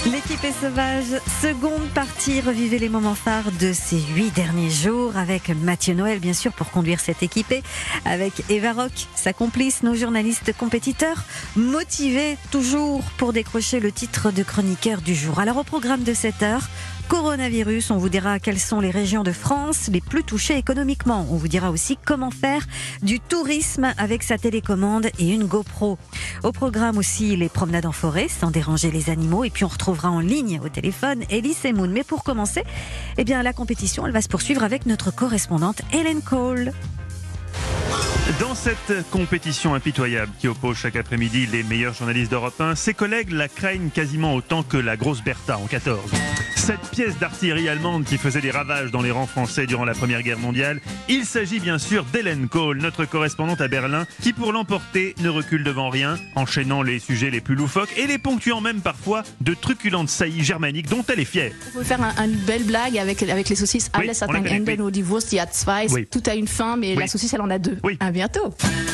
L'équipe est sauvage, seconde partie, revivez les moments phares de ces 8 derniers jours avec Mathieu Noël, bien sûr, pour conduire cette équipée, avec Eva Rock, sa complice, nos journalistes compétiteurs, motivés toujours pour décrocher le titre de chroniqueur du jour. Alors au programme de cette heure, coronavirus, on vous dira quelles sont les régions de France les plus touchées économiquement. On vous dira aussi comment faire du tourisme avec sa télécommande et une GoPro. Au programme aussi les promenades en forêt sans déranger les animaux. Et puis on retrouvera en ligne au téléphone Elise et Moon. Mais pour commencer, eh bien, la compétition elle va se poursuivre avec notre correspondante Hélène Cole. Dans cette compétition impitoyable qui oppose chaque après-midi les meilleurs journalistes d'Europe 1, ses collègues la craignent quasiment autant que la grosse Bertha en 14. Cette pièce d'artillerie allemande qui faisait des ravages dans les rangs français durant la Première Guerre mondiale, il s'agit bien sûr d'Hélène Cole, notre correspondante à Berlin, qui pour l'emporter ne recule devant rien, enchaînant les sujets les plus loufoques et les ponctuant même parfois de truculentes saillies germaniques dont elle est fière. On peut faire une belle blague avec les saucisses. Oui, Alles hat ein Ende, nur die Wurst die hat zwei. Oui. Tout a une fin, mais la saucisse, elle en a deux. Oui. À bientôt.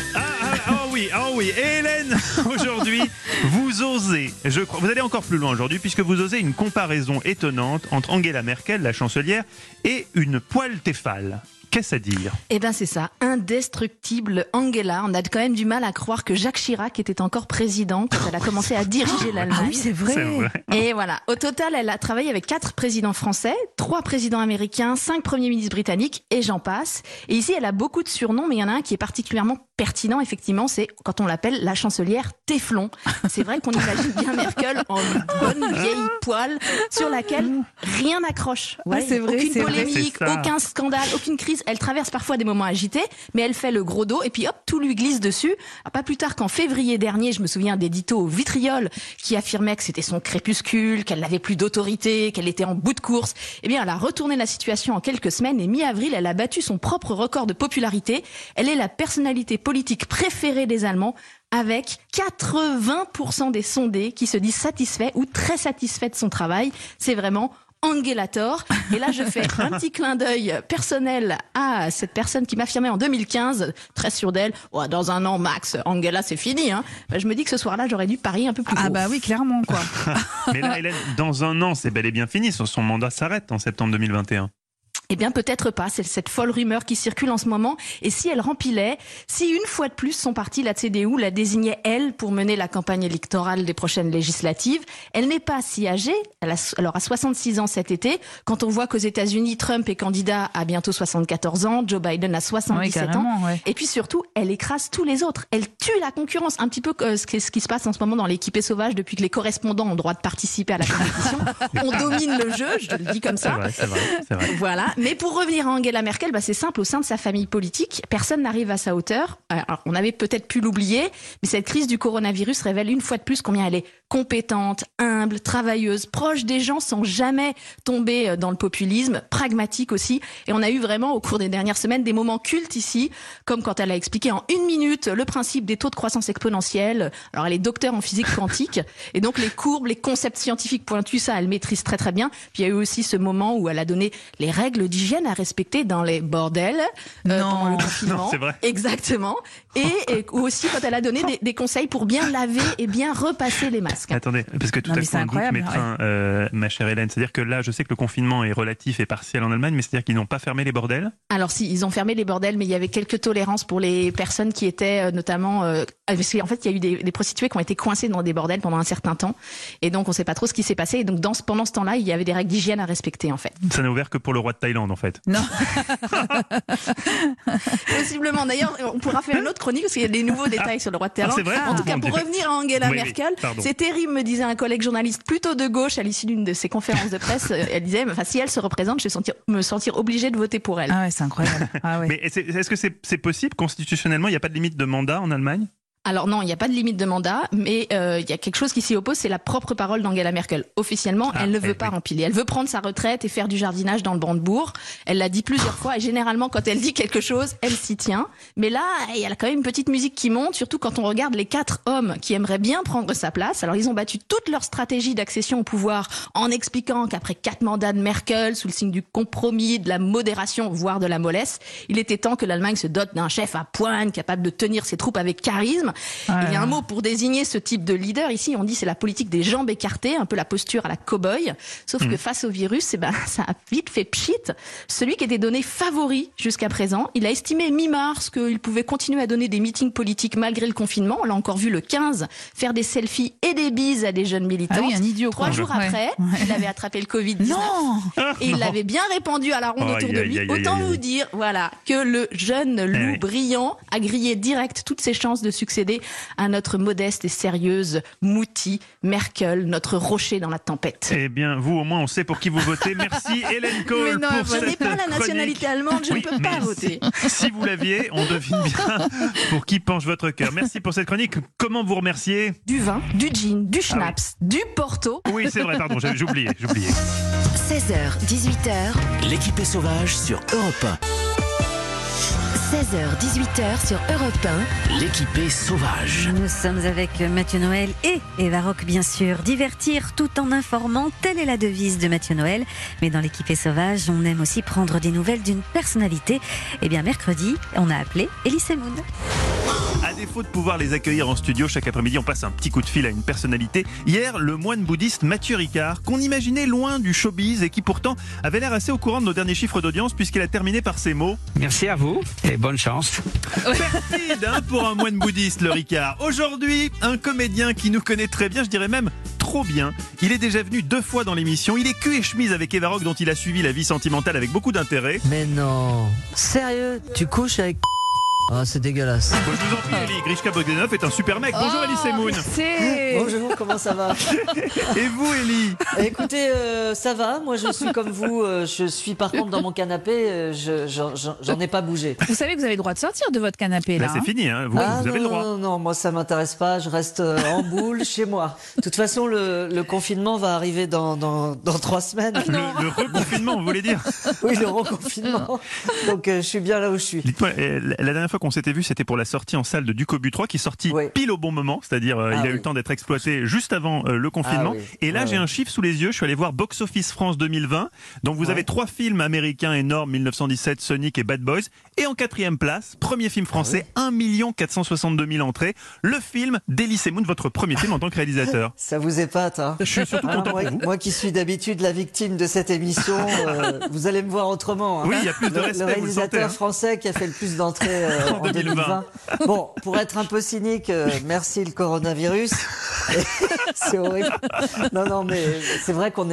Oui. Et Hélène, aujourd'hui, vous osez, je crois, vous allez encore plus loin aujourd'hui, puisque vous osez une comparaison étonnante entre Angela Merkel, la chancelière, et une poêle Tefal. Qu'est-ce à dire ? Eh ben c'est ça, indestructible Angela. On a quand même du mal à croire que Jacques Chirac était encore président quand elle a commencé à diriger l'Allemagne. Ah oui, c'est vrai. Et voilà, au total, elle a travaillé avec 4 présidents français, 3 présidents américains, 5 premiers ministres britanniques, et j'en passe. Et ici, elle a beaucoup de surnoms, mais il y en a un qui est particulièrement pertinent, effectivement, c'est quand on l'appelle la chancelière Téflon. C'est vrai qu'on imagine bien Merkel en bonne vieille poêle sur laquelle rien n'accroche. Ouais, c'est vrai, aucune c'est vrai. polémique, aucun scandale, aucune crise. Elle traverse parfois des moments agités, mais elle fait le gros dos et puis hop, tout lui glisse dessus. Alors, pas plus tard qu'en février dernier, je me souviens d'éditos au vitriol qui affirmaient que c'était son crépuscule, qu'elle n'avait plus d'autorité, qu'elle était en bout de course. Eh bien, elle a retourné la situation en quelques semaines et mi-avril, elle a battu son propre record de popularité. Elle est la personnalité politique préférée des Allemands, avec 80% des sondés qui se disent satisfaits ou très satisfaits de son travail. C'est vraiment Angelator. Et là, je fais un petit clin d'œil personnel à cette personne qui m'affirmait en 2015, très sûre d'elle, oh, dans un an max, Angela, c'est fini. Hein. Ben, je me dis que ce soir-là, j'aurais dû parier un peu plus haut. Ah bah oui, clairement, quoi. Mais là, Hélène, dans un an, c'est bel et bien fini. Son mandat s'arrête en septembre 2021. Eh bien, peut-être pas. C'est cette folle rumeur qui circule en ce moment. Et si elle rempilait, si une fois de plus son parti, la CDU, la désignait elle pour mener la campagne électorale des prochaines législatives, elle n'est pas si âgée. Elle aura 66 ans cet été. Quand on voit qu'aux États-Unis, Trump est candidat à bientôt 74 ans, Joe Biden a 77 ans. Ouais. Et puis surtout, elle écrase tous les autres. Elle tue la concurrence. Un petit peu ce qui se passe en ce moment dans l'équipe sauvage depuis que les correspondants ont le droit de participer à la compétition. On domine le jeu, je le dis comme ça. C'est vrai. Voilà. Mais pour revenir à Angela Merkel, c'est simple, au sein de sa famille politique, personne n'arrive à sa hauteur. Alors, on avait peut-être pu l'oublier, mais cette crise du coronavirus révèle une fois de plus combien elle est compétente, humble, travailleuse, proche des gens sans jamais tomber dans le populisme, pragmatique aussi. Et on a eu vraiment, au cours des dernières semaines, des moments cultes ici, comme quand elle a expliqué en 1 minute le principe des taux de croissance exponentielle. Alors, elle est docteure en physique quantique, et donc les courbes, les concepts scientifiques pointus, ça, elle maîtrise très très bien. Puis il y a eu aussi ce moment où elle a donné les règles d'hygiène à respecter dans les bordels pendant le confinement. Non, c'est vrai. Exactement. Et aussi quand elle a donné des conseils pour bien laver et bien repasser les masques. Attendez, parce que tout à coup un doute m'étreint, ma chère Hélène. C'est-à-dire que là, je sais que le confinement est relatif et partiel en Allemagne, mais c'est-à-dire qu'ils n'ont pas fermé les bordels ? Alors si, ils ont fermé les bordels, mais il y avait quelques tolérances pour les personnes qui étaient notamment... parce qu'en fait, il y a eu des prostituées qui ont été coincées dans des bordels pendant un certain temps. Et donc, on ne sait pas trop ce qui s'est passé. Et donc, pendant ce temps-là, il y avait des règles d'hygiène à respecter, en fait. Ça n'a ouvert que pour le roi de Thaïlande, en fait. Non. Possiblement. D'ailleurs, on pourra faire une autre chronique parce qu'il y a des nouveaux détails sur le roi de Thaïlande. C'est vrai ? En tout cas, pour revenir à Angela Merkel, c'est terrible, me disait un collègue journaliste plutôt de gauche à l'issue d'une de ses conférences de presse. Elle disait, si elle se représente, je vais me sentir obligée de voter pour elle. Ah ouais, c'est incroyable. Ah ouais. Mais est-ce que c'est possible constitutionnellement ? Il n'y a pas de limite de mandat en Allemagne ? Alors non, il n'y a pas de limite de mandat, mais il y a quelque chose qui s'y oppose, c'est la propre parole d'Angela Merkel. Officiellement, elle ne veut pas rempiler. Elle veut prendre sa retraite et faire du jardinage dans le Brandebourg. Elle l'a dit plusieurs fois et généralement, quand elle dit quelque chose, elle s'y tient. Mais là, il y a quand même une petite musique qui monte, surtout quand on regarde les 4 hommes qui aimeraient bien prendre sa place. Alors ils ont battu toute leur stratégie d'accession au pouvoir en expliquant qu'après 4 mandats de Merkel, sous le signe du compromis, de la modération, voire de la mollesse, il était temps que l'Allemagne se dote d'un chef à poigne capable de tenir ses troupes avec charisme. Et il y a un mot pour désigner ce type de leader. Ici, on dit c'est la politique des jambes écartées, un peu la posture à la cow-boy. Sauf que face au virus, ça a vite fait pchit. Celui qui était donné favori jusqu'à présent, il a estimé mi-mars qu'il pouvait continuer à donner des meetings politiques malgré le confinement. On l'a encore vu le 15 faire des selfies et des bises à des jeunes militants. Ah oui, un idiot. 3 jours après, il avait attrapé le Covid-19. Non. Et il l'avait bien répandu à la ronde autour de lui. Autant vous dire, voilà, que le jeune loup brillant a grillé direct toutes ses chances de succéder à notre modeste et sérieuse Mouti Merkel, notre rocher dans la tempête. Eh bien, vous, au moins, on sait pour qui vous votez. Merci, Hélène Cole. Mais non, je n'ai pas la nationalité allemande, je ne peux pas voter. Si vous l'aviez, on devine bien pour qui penche votre cœur. Merci pour cette chronique. Comment vous remercier? Du vin, du gin, du schnapps, du Porto. Oui, c'est vrai, pardon, j'oubliais. 16h, 18h. L'équipée sauvage sur Europe 1. 16h, 18h sur Europe 1. L'équipée sauvage. Nous sommes avec Mathieu Noël et Eva Rock, bien sûr. Divertir tout en informant, telle est la devise de Mathieu Noël. Mais dans l'équipée sauvage, on aime aussi prendre des nouvelles d'une personnalité. Eh bien, mercredi, on a appelé Elise Moon. À défaut de pouvoir les accueillir en studio, chaque après-midi, on passe un petit coup de fil à une personnalité. Hier, le moine bouddhiste Mathieu Ricard, qu'on imaginait loin du showbiz et qui pourtant avait l'air assez au courant de nos derniers chiffres d'audience puisqu'il a terminé par ces mots. Merci à vous et bonne chance. Perfide pour un moine bouddhiste, le Ricard. Aujourd'hui, un comédien qui nous connaît très bien, je dirais même trop bien. Il est déjà venu 2 fois dans l'émission. Il est cul et chemise avec Eva Rock, dont il a suivi la vie sentimentale avec beaucoup d'intérêt. Mais non, sérieux, tu couches avec... Ah, c'est dégueulasse. Bon, je vous en prie, Elie. Grishka Bogdanov est un super mec. Bonjour, Elie Semoun. Bonjour, comment ça va? Et vous, Elie? Écoutez, ça va. Moi, je suis comme vous. Je suis par contre dans mon canapé. J'en ai pas bougé. Vous savez que vous avez le droit de sortir de votre canapé là. Là, c'est fini, hein. Vous avez le droit. Non, moi, ça m'intéresse pas. Je reste en boule chez moi. De toute façon, le confinement va arriver dans 3 semaines. Le reconfinement, vous voulez dire? Oui, le reconfinement. Donc, je suis bien là où je suis. Dites-moi, la dernière fois qu'on s'était vu, c'était pour la sortie en salle de Ducobu 3 qui est sorti pile au bon moment, c'est-à-dire il a eu le temps d'être exploité juste avant le confinement. Et là, j'ai un chiffre sous les yeux. Je suis allé voir Box Office France 2020. Donc vous avez 3 films américains énormes, 1917, Sonic et Bad Boys. Et en 4e place, premier film français, 1 462 000 entrées. Le film d'Elie Semoun, votre premier film en tant que réalisateur. Ça vous épate, hein? Je suis surtout content pour vous. Moi qui suis d'habitude la victime de cette émission, vous allez me voir autrement. Hein. Oui, il y a plus de respect. Le réalisateur français qui a fait le plus d'entrées en 2020. Bon, pour être un peu cynique, merci le coronavirus. C'est horrible. Non, mais c'est vrai qu'on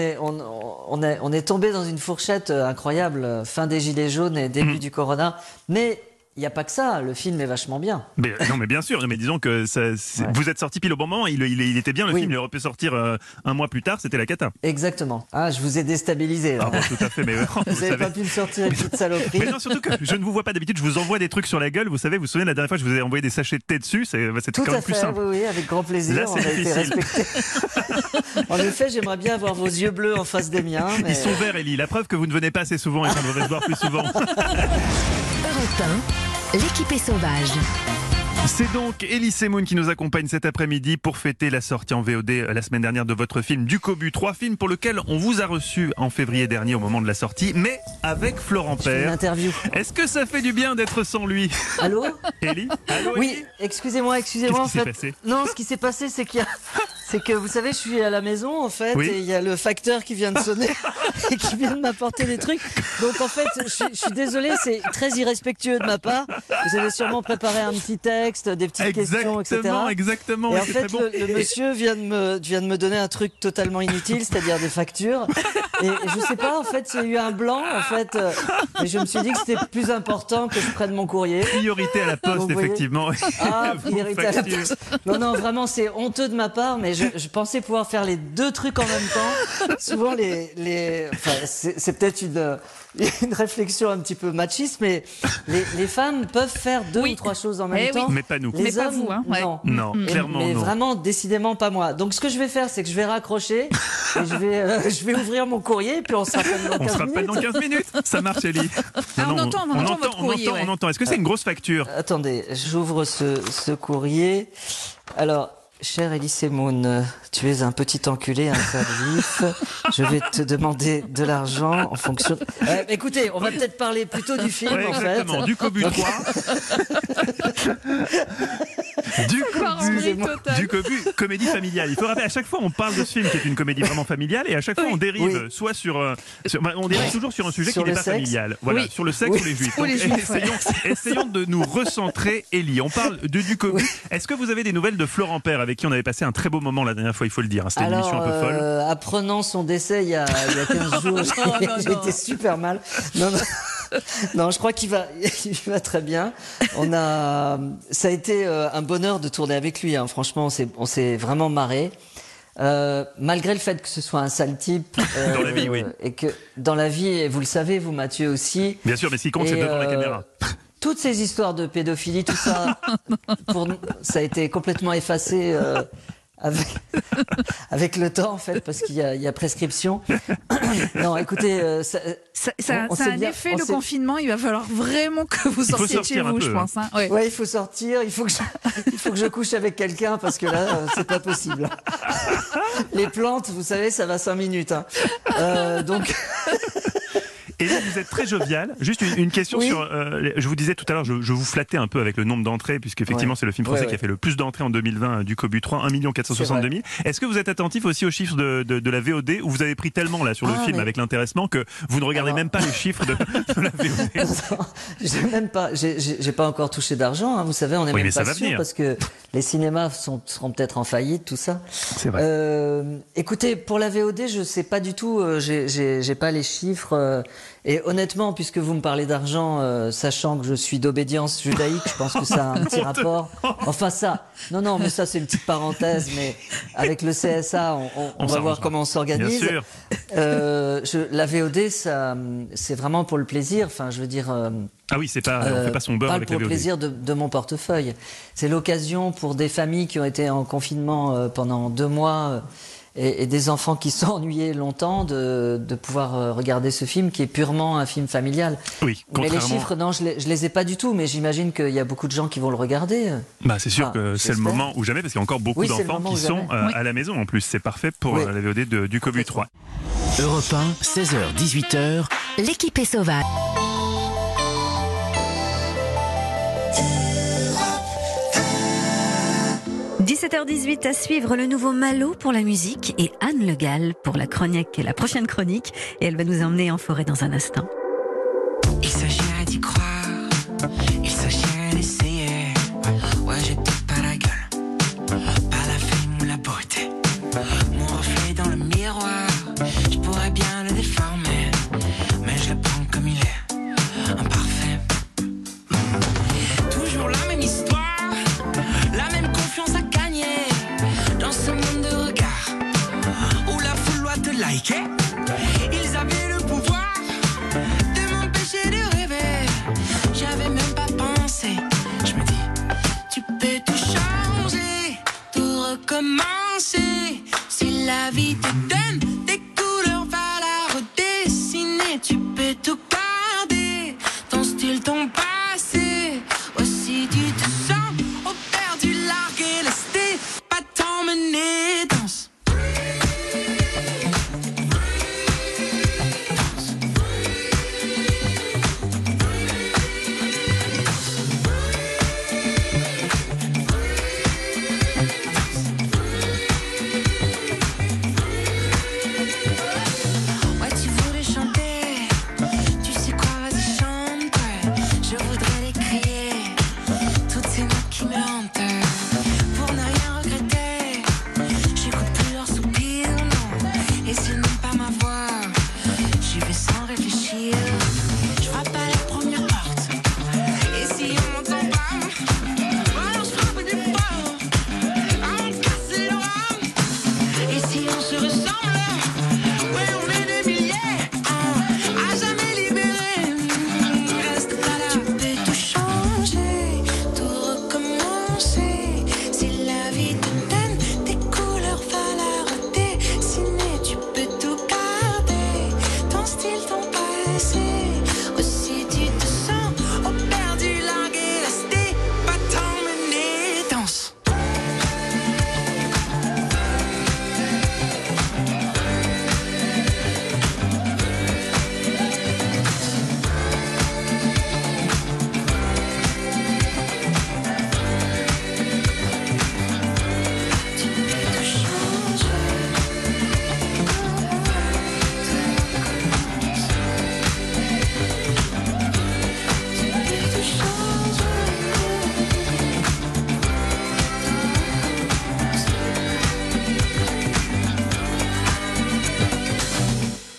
est tombé dans une fourchette incroyable, fin des Gilets jaunes et début du corona. Mais il n'y a pas que ça, le film est vachement bien. Mais bien sûr, mais disons que vous êtes sorti pile au bon moment, il était bien le film, il aurait pu sortir un mois plus tard, c'était la cata. Exactement. Ah, je vous ai déstabilisé là. Ah bon, tout à fait, mais vous n'avez pas pu me sortir une petite saloperie. Mais non, surtout que je ne vous vois pas d'habitude, je vous envoie des trucs sur la gueule, vous souvenez la dernière fois je vous ai envoyé des sachets de thé dessus, c'était quand même plus simple. Oui, avec grand plaisir, là, on a été respectés. En effet, j'aimerais bien avoir vos yeux bleus en face des miens. Mais... Ils sont verts, Elie, la preuve que vous ne venez pas assez souvent et qu'on devrait se voir plus souvent. Europe 1, l'équipée sauvage. C'est donc Elie Semoun qui nous accompagne cet après-midi pour fêter la sortie en VOD la semaine dernière de votre film Ducobu 3, film pour lequel on vous a reçu en février dernier au moment de la sortie, mais avec Florent Père. Une interview. Est-ce que ça fait du bien d'être sans lui? Allô? Elie? Allô, oui, Elie? excusez-moi Qu'est-ce qui en s'est fait. passé? Non, ce qui s'est passé, c'est que vous savez, je suis à la maison en fait, et il y a le facteur qui vient de sonner et qui vient de m'apporter des trucs. Donc en fait, je suis désolé, c'est très irrespectueux de ma part. Vous avez sûrement préparé un petit texte, des petites questions, etc. Exactement. Et en fait, le monsieur vient de me donner un truc totalement inutile, c'est-à-dire des factures. Et je sais pas, en fait, il y a eu un blanc, en fait. Mais je me suis dit que c'était plus important que je prenne mon courrier. Priorité à la poste, effectivement. Ah, priorité à la poste. Non, vraiment, c'est honteux de ma part, mais je pensais pouvoir faire les 2 trucs en même temps. Souvent, enfin, c'est peut-être une réflexion un petit peu machiste, mais les femmes peuvent faire 2 ou 3 choses en même temps. Mais pas nous. Les mais hommes, pas vous, hein. Non, clairement mais non. vraiment, décidément pas moi. Donc ce que je vais faire, c'est que je vais raccrocher et je vais ouvrir mon courrier et puis on se rappelle dans 15 minutes. On se rappelle dans 15 minutes. Ça marche, Elie. On entend votre courrier. On entend. Est-ce que c'est une grosse facture? Attendez, j'ouvre ce courrier. Alors, cher Elise Moon, tu es un petit enculé, un sale vif. Je vais te demander de l'argent en fonction. Écoutez, on va peut-être parler plutôt du film, en exactement, fait. du Cobu 3. Du Cobu, comédie familiale. Il faut rappeler, à chaque fois, on parle de ce film qui est une comédie vraiment familiale, et à chaque fois, on dérive soit on dérive toujours sur un sujet qui n'est pas familial. Voilà, sur le sexe ou les juifs. Donc, essayons de nous recentrer, Élie. On parle de du Cobu. Est-ce que vous avez des nouvelles de Florent Père, avec qui on avait passé un très beau moment la dernière fois, il faut le dire. C'était une émission un peu folle. Apprenant son décès il y a 15 jours, j'étais super mal. Non, je crois qu'il va très bien. Ça a été un bonheur de tourner avec lui. Hein. Franchement, on s'est vraiment marré. Malgré le fait que ce soit un sale type, dans la vie, oui. Et que dans la vie, et vous le savez, vous Mathieu aussi. Bien sûr, mais ce qui compte, c'est devant la caméra. Toutes ces histoires de pédophilie, tout ça, ça a été complètement effacé avec le temps, en fait, parce qu'il y a prescription. Non, écoutez, ça a un effet, le confinement. Il va falloir vraiment que vous sortiez de chez vous, je pense. Hein. Ouais, il faut sortir. Il faut que je couche avec quelqu'un, parce que là, c'est pas possible. Les plantes, vous savez, ça va 5 minutes. Hein. Donc. Et là, vous êtes très jovial. Juste une question sur. Je vous disais tout à l'heure, je vous flattais un peu avec le nombre d'entrées, puisqu'effectivement, c'est le film français qui a fait le plus d'entrées en 2020 du Cobu 3, 1 462 000. Est-ce que vous êtes attentif aussi aux chiffres de la VOD, où vous avez pris tellement là sur le film avec l'intéressement que vous ne regardez même pas les chiffres de la VOD? J'ai pas encore touché d'argent. Hein, vous savez, on est même pas sûr parce que les cinémas seront peut-être en faillite, tout ça. C'est vrai. Écoutez, pour la VOD, je sais pas du tout. J'ai pas les chiffres. Et honnêtement, puisque vous me parlez d'argent, sachant que je suis d'obédience judaïque, je pense que ça a un petit rapport. Enfin ça, non, mais ça c'est une petite parenthèse, mais avec le CSA, on va voir comment on s'organise. Bien sûr. La VOD, ça, c'est vraiment pour le plaisir. Enfin, je veux dire. Ah oui, on fait pas son beurre avec la VOD. Pour le plaisir de mon portefeuille. C'est l'occasion pour des familles qui ont été en confinement pendant 2 mois. Et des enfants qui s'ennuyaient longtemps de pouvoir regarder ce film qui est purement un film familial. Oui, mais les chiffres, non, je les ai pas du tout, mais j'imagine qu'il y a beaucoup de gens qui vont le regarder. C'est sûr que c'est le moment ou jamais, parce qu'il y a encore beaucoup d'enfants qui sont à la maison en plus. C'est parfait pour la VOD du Cobu 3. Europe 1, 16h, 18h. L'équipe est sauvage. 17h18 à suivre le nouveau Malo pour la musique et Anne Le Gall pour la prochaine chronique. Et elle va nous emmener en forêt dans un instant. Il s'agirait d'y croire, il s'agirait d'essayer. Ouais, j'ai peut-être pas la gueule, pas la fame ou la beauté. Mon reflet dans le miroir, je pourrais bien le déformer, mais je le prends comme il est, imparfait. Toujours la même histoire, la même confiance à gagner. Dans ce monde de regard, où la foule doit te liker. Ils avaient le pouvoir de m'empêcher de rêver. J'avais même pas pensé. Je me dis, tu peux tout changer, tout recommencer. Si la vie te donne des couleurs, va la redessiner. Tu peux tout garder, ton style, ton passé. Aussi tu te sens au perdu, largué, lesté, pas t'emmener, danse. Ouais, tu voulais chanter, tu sais quoi, vas-y chante. Je voudrais les crier, toutes ces notes qui me hantent. Pour ne rien regretter, j'écoute plus leurs soupirs, non. Et s'ils n'aiment pas ma voix, j'y vais sans réfléchir. Je frappe à la première porte, et si on m'entend pas, alors je frappe du fort, avant de casser le rame. Et si on se ressemble, ouais, on est des milliers, à jamais libérés. Reste pas là, tu peux tout changer, tout recommencer. Si la vie te donne des couleurs, va la redessiner. Tu peux tout garder, ton style, ton passé. Aussi tu te sens au perdu, largué, resté, pas t'emmener, danse.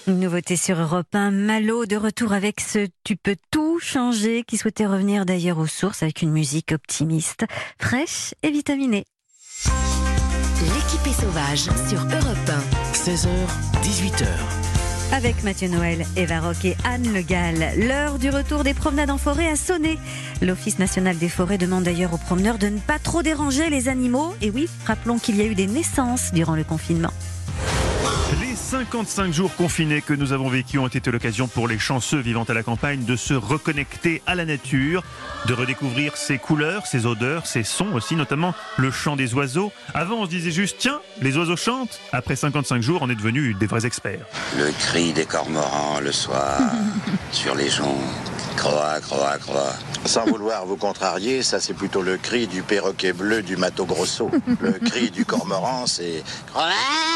Une nouveauté sur Europe 1, Malo de retour avec ce Tu peux tout changer, qui souhaitait revenir d'ailleurs aux sources avec une musique optimiste, fraîche et vitaminée. L'équipée sauvage sur Europe 1. 16h, 18h. Avec Mathieu Noël, Eva Rock et Anne Le Gall. L'heure du retour des promenades en forêt a sonné. L'Office national des forêts demande d'ailleurs aux promeneurs de ne pas trop déranger les animaux. Et oui, rappelons qu'il y a eu des naissances durant le confinement. Les 55 jours confinés que nous avons vécus ont été l'occasion pour les chanceux vivant à la campagne de se reconnecter à la nature, de redécouvrir ses couleurs, ses odeurs, ses sons aussi, notamment le chant des oiseaux. Avant, on se disait juste, tiens, les oiseaux chantent. Après 55 jours, on est devenus des vrais experts. Le cri des cormorans le soir, sur les joncs, croa, croa, croa. Sans vouloir vous contrarier, ça c'est plutôt le cri du perroquet bleu du Mato Grosso. Le cri du cormoran, c'est croa,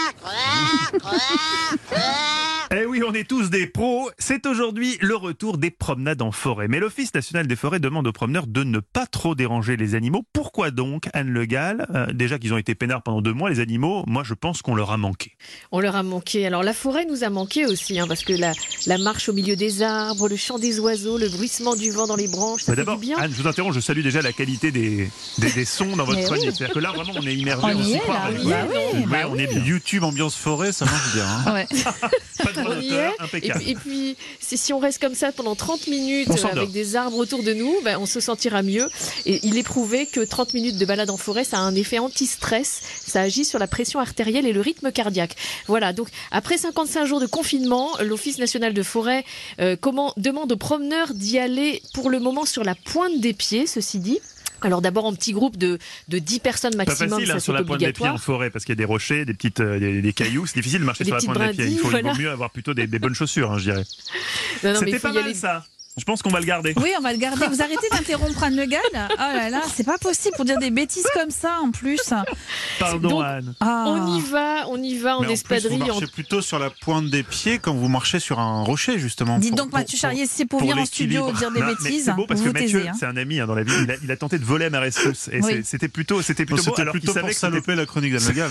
croa, croa, croa. Eh oui, on est tous des pros. C'est aujourd'hui le retour des promenades en forêt. Mais l'Office national des forêts demande aux promeneurs de ne pas trop déranger les animaux. Pourquoi donc, Anne Le Gall ? Déjà qu'ils ont été peinards pendant 2 mois, les animaux, moi je pense qu'on leur a manqué. On leur a manqué. Alors la forêt nous a manqué aussi, parce que la marche au milieu des arbres, le chant des oiseaux, le bruissement du vent dans les branches, ça fait d'abord, du bien. Anne, je vous interromps, je salue déjà la qualité des sons dans votre chronique. C'est-à-dire que là, vraiment, on est immergé. On y est, on est YouTube ambiance forêt, ça marche bien. Hein. Ouais. Pas de On y est. impeccable. Et puis, si on reste comme ça pendant 30 minutes On avec des arbres autour de nous, on se sentira mieux. Et il est prouvé que 30 minutes de balade en forêt, ça a un effet anti-stress. Ça agit sur la pression artérielle et le rythme cardiaque. Voilà, donc après 55 jours de confinement, l'Office national de forêt demande aux promeneurs d'y aller pour le moment sur la pointe des pieds, ceci dit. Alors d'abord en petit groupe de 10 personnes maximum, pas facile, ça sur la pointe des pieds en forêt parce qu'il y a des rochers, des cailloux, c'est difficile de marcher sur la pointe des pieds. Il vaut mieux avoir plutôt des bonnes chaussures, je dirais. Non, c'était pas mal ça. Je pense qu'on va le garder. Oui, on va le garder. Vous arrêtez d'interrompre Anne Le Gall. Oh là là, c'est pas possible pour dire des bêtises comme ça en plus. Pardon donc, Anne. On y va en espadrille. Vous marchez plutôt sur la pointe des pieds quand vous marchez sur un rocher justement. Dites donc Mathieu Charrier, si c'est pour venir en studio dire des bêtises. C'est beau parce que Mathieu, taisez, c'est un ami dans la vie. Il a tenté de voler ma ressource et oui. c'était plutôt beau. Alors plutôt pour saloper la chronique d'Anne Le Gall.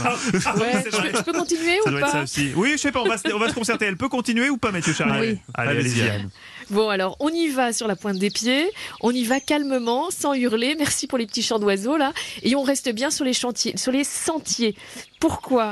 Je peux continuer ça ou doit pas être ça aussi. Oui, je sais pas. On va se concerter. Elle peut continuer ou pas, Mathieu Charrier? Oui. Allez-y Anne. Bon, alors, on y va sur la pointe des pieds, on y va calmement, sans hurler, merci pour les petits chants d'oiseaux, là, et on reste bien sur les sentiers. Pourquoi ?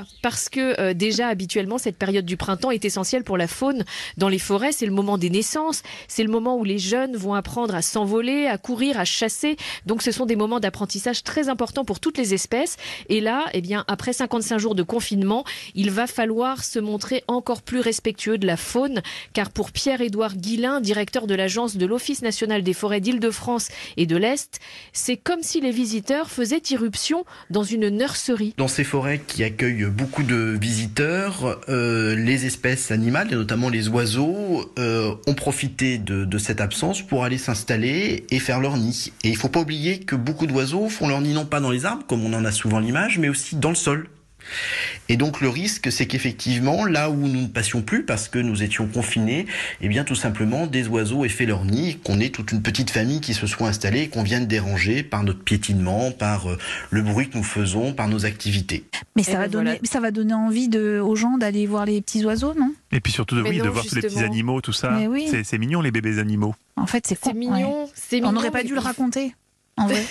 Parce que déjà, habituellement, cette période du printemps est essentielle pour la faune. Dans les forêts, c'est le moment des naissances, c'est le moment où les jeunes vont apprendre à s'envoler, à courir, à chasser. Donc ce sont des moments d'apprentissage très importants pour toutes les espèces. Et là, après 55 jours de confinement, il va falloir se montrer encore plus respectueux de la faune, car pour Pierre-Édouard Guillain, directeur de l'agence de l'Office national des forêts d'Île-de-France et de l'Est, c'est comme si les visiteurs faisaient irruption dans une nurserie. Dans ces forêts qui accueillent beaucoup de visiteurs, les espèces animales, et notamment les oiseaux, ont profité de cette absence pour aller s'installer et faire leur nid. Et il ne faut pas oublier que beaucoup d'oiseaux font leur nid non pas dans les arbres, comme on en a souvent l'image, mais aussi dans le sol. Et donc le risque, c'est qu'effectivement, là où nous ne passions plus parce que nous étions confinés, tout simplement des oiseaux aient fait leur nid, qu'on ait toute une petite famille qui se soit installée et qu'on vienne déranger par notre piétinement, par le bruit que nous faisons, par nos activités. Mais ça va donner envie aux gens d'aller voir les petits oiseaux, non ? Et puis surtout de voir tous les petits animaux, tout ça. Oui. C'est mignon les bébés animaux. En fait, c'est mignon. Ouais. On n'aurait pas dû le raconter. En vrai.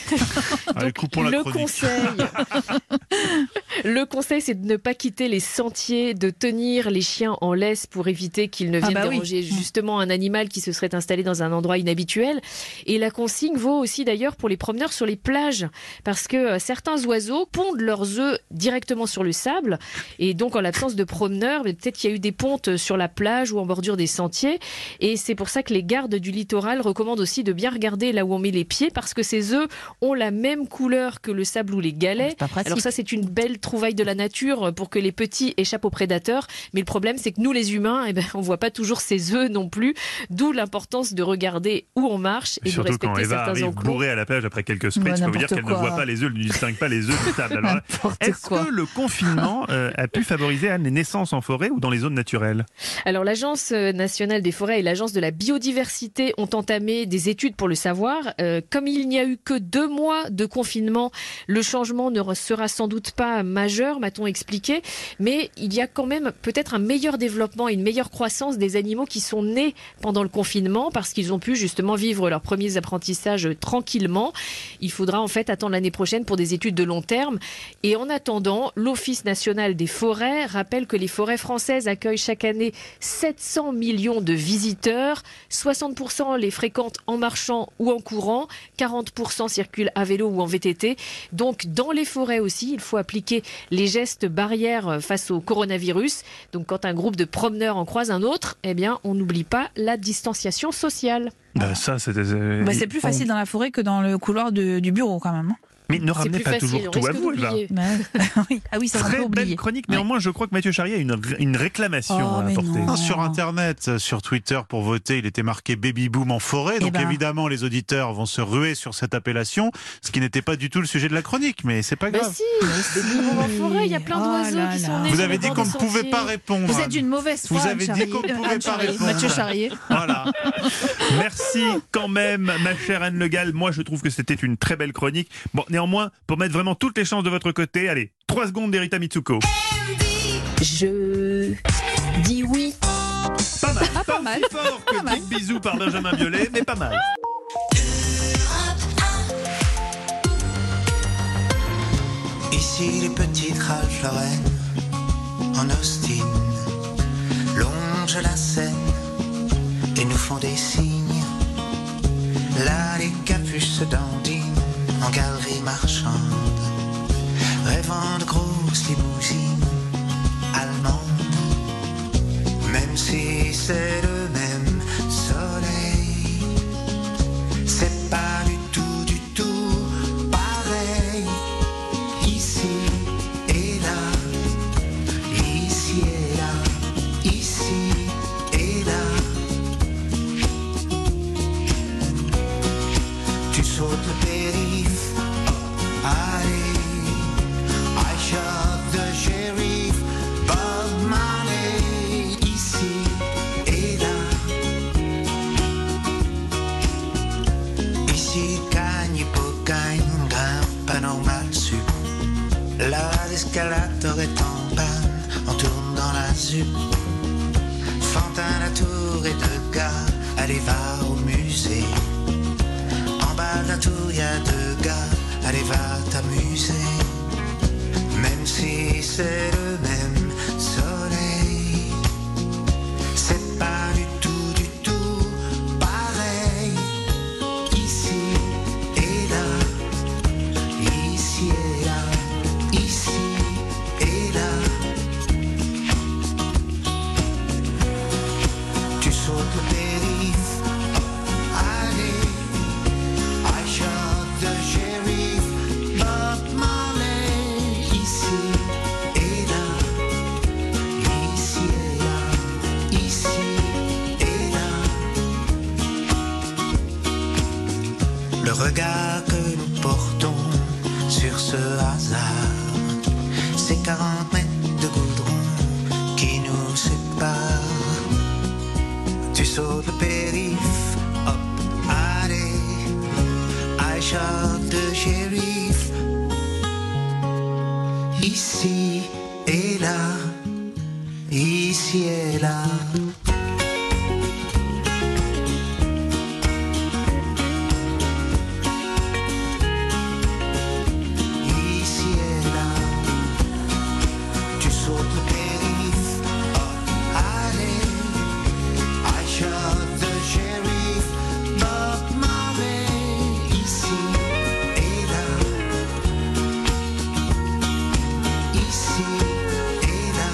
Le conseil, c'est de ne pas quitter les sentiers, de tenir les chiens en laisse pour éviter qu'ils ne viennent déranger justement un animal qui se serait installé dans un endroit inhabituel. Et la consigne vaut aussi d'ailleurs pour les promeneurs sur les plages, parce que certains oiseaux pondent leurs œufs directement sur le sable, et donc en l'absence de promeneurs, peut-être qu'il y a eu des pontes sur la plage ou en bordure des sentiers, et c'est pour ça que les gardes du littoral recommandent aussi de bien regarder là où on met les pieds, parce que ces œufs ont la même couleur que le sable ou les galets. Alors ça, c'est une belle trouvaille de la nature pour que les petits échappent aux prédateurs. Mais le problème, c'est que nous, les humains, on voit pas toujours ces œufs non plus. D'où l'importance de regarder où on marche et de respecter certains enclos. Surtout quand Eva arrive bourrée à la plage après quelques sprints, je peux vous dire qu'elle ne voit pas les œufs, elle ne distingue pas les œufs du sable. Alors, est-ce que le confinement a pu favoriser les naissances en forêt ou dans les zones naturelles ? Alors l'Agence nationale des forêts et l'Agence de la biodiversité ont entamé des études pour le savoir. Comme il n'y a eu que 2 mois de confinement. Le changement ne sera sans doute pas majeur, m'a-t-on expliqué, mais il y a quand même peut-être un meilleur développement et une meilleure croissance des animaux qui sont nés pendant le confinement parce qu'ils ont pu justement vivre leurs premiers apprentissages tranquillement. Il faudra en fait attendre l'année prochaine pour des études de long terme. Et en attendant, l'Office national des forêts rappelle que les forêts françaises accueillent chaque année 700 millions de visiteurs. 60% les fréquentent en marchant ou en courant. 40% circulent à vélo ou en VTT. Donc dans les forêts aussi, il faut appliquer les gestes barrières face au coronavirus. Donc quand un groupe de promeneurs en croise un autre, eh bien on n'oublie pas la distanciation sociale. Ça, c'est plus facile dans la forêt que dans le couloir du bureau quand même. Mais ne ramenez pas toujours tout à vous, Eva. Ah oui, ça va Très belle chronique. Néanmoins, je crois que Mathieu Charrier a une réclamation à apporter. Sur Internet, sur Twitter, pour voter, il était marqué Baby Boom en forêt. Donc évidemment, les auditeurs vont se ruer sur cette appellation, ce qui n'était pas du tout le sujet de la chronique. Mais c'est pas grave. Baby Boom en forêt, il y a plein d'oiseaux qui sont nés. Vous avez dit qu'on ne pouvait pas répondre. Vous êtes d'une mauvaise foi. Vous avez dit qu'on ne pouvait pas répondre. Mathieu Charrier. Voilà. Merci quand même, ma chère Anne Le Gall. Moi, je trouve que c'était une très belle chronique. Bon, néanmoins, pour mettre vraiment toutes les chances de votre côté, allez, 3 secondes d'Erita Mitsuko. Je dis oui. Pas mal. Pas mal. Plus fort que Big Bisou par Benjamin Biolay, mais pas mal. Ici les petites Ralph Lauren en Austin longent la Seine et nous font des signes. Là les capuches se dandinent en galerie marchande, rêvant de grosses limousines allemandes. Même si c'est le même soleil, c'est pas du tout pareil. Ici et là, ici et là, ici et là. Tu sautes le périph'. Allez, I shot the sheriff, Bob Marley, ici et là. Ici, cagne et pocagne, grimpe pas normal sup. Là, l'escalator est en panne, on tourne dans la ZUP. Fantin, la tour et deux gars, allez va au musée. En bas de la tour, y'a 2 gars. Allez va t'amuser, même si c'est le même soleil, c'est pas du tout pareil. Ici et là, ici et là, ici et là. Tu sautes le périph', allez, I shot the sheriff. Bob Marley, ici et là, ici et là, ici et là. Le regard que nous portons sur ce hasard, c'est 40 mètres de goudron qui nous séparent. Tu sautes le périph', hop, allez, I shot the sheriff. Ici et là, ici et là. Ici et là, tu sautes le périph', oh, allez, I shot the sheriff, Bob Marley, ici et là. Ici et là,